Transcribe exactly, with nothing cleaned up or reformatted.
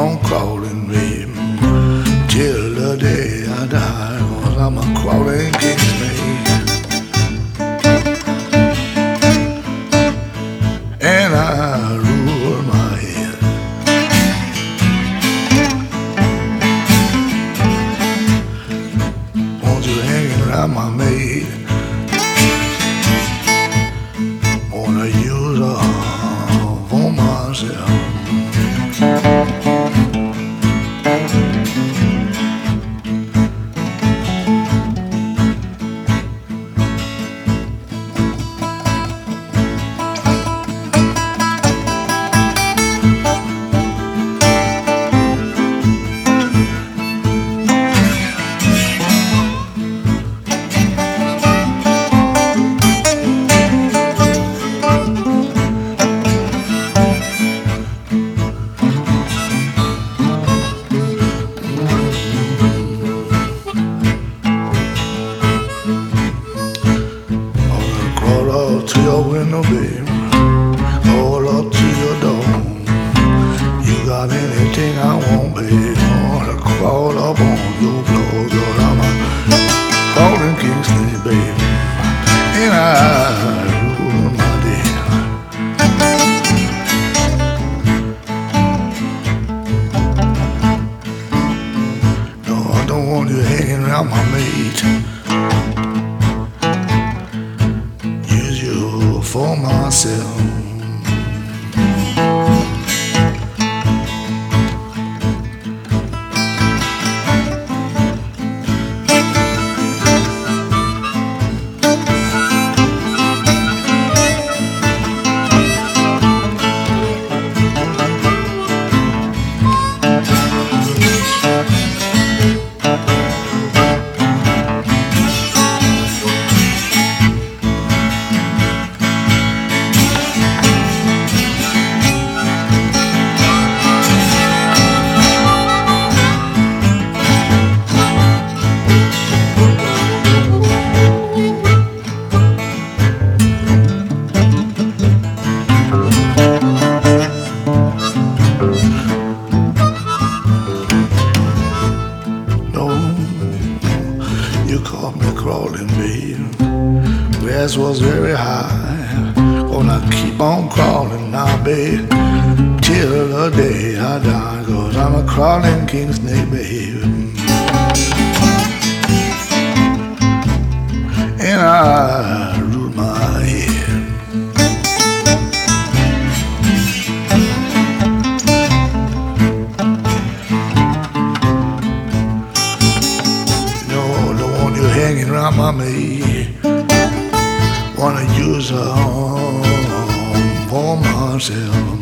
on crawling, baby, till the day I die. 'Cause I'm a crawling king snake, and I rule my head. Want you hanging around my maid, wanna use her for myself. To your window, babe, all up to your door. You got anything I want, babe, I wanna crawl up on your floor. 'Cause I'm a crawling king snake, babe, and I rule my day. No, I don't want you hanging around my mate. For myself. You caught me crawling, babe. Grass was very high. Gonna keep on crawling now, babe, till the day I die. 'Cause I'm a crawling king snake, babe, and I rule my head. Hanging around my maid, wanna use her for myself.